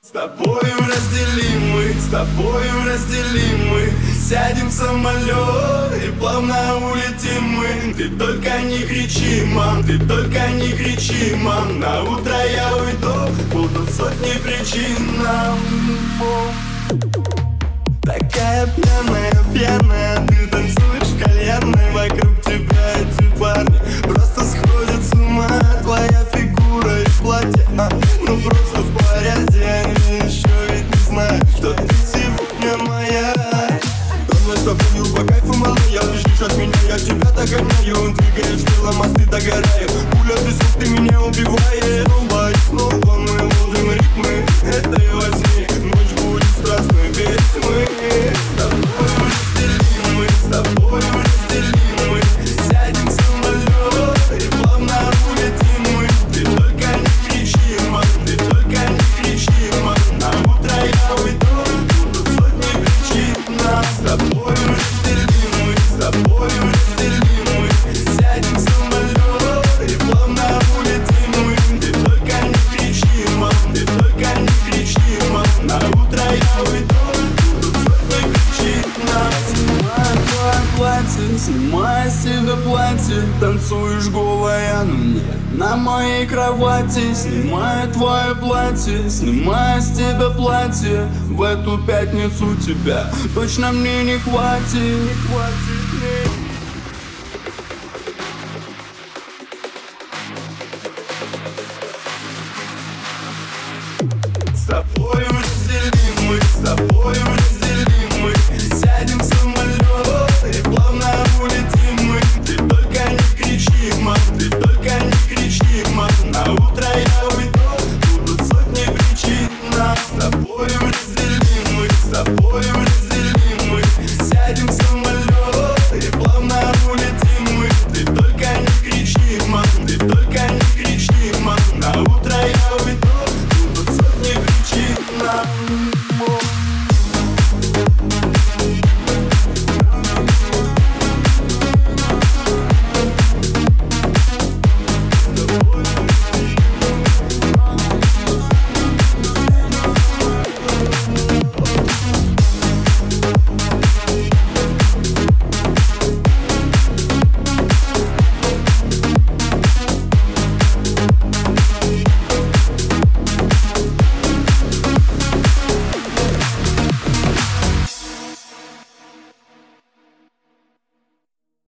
С тобою разделим мы, сядем в самолет и плавно улетим мы. Ты только не кричи, мам, ты только не кричи, мам. На утро я уйду, будут сотни причин нам. Такая пьяная, ты танцуешь в кальянной. Вокруг тебя эти парни просто сходят с ума. Твоя фигура и платье, ну просто в порядке. Они еще ведь не знают, что ты сегодня моя. Давно с тобою по кайфу, малая, бежишь от меня, я тебя догоняю. Двигаешь тело, мосты догораю. Пуля в висок, ты меня убиваешь. Снова и снова мы ловим ритмы этой возьми. Ночь будет страстной, ведь мы с тобою разделим мы, сядем в самолет и плавно улетим мы. Ты только не кричи, мам, ты только не кричи, мам. На утро я уйду, будут сотни причин нам. С тобою разделим мы, сядем в самолет и плавно улетим мы. Ты только не кричи, мам, ты только не кричи, мам. На утро я уйду, будут сотни причин нам. Снимай с себя платье, танцуешь голая на мне, на моей кровати. Снимай твое платье, снимай с тебя платье. В эту пятницу тебя точно мне не хватит. С тобою разделим мы, с тобою разделим.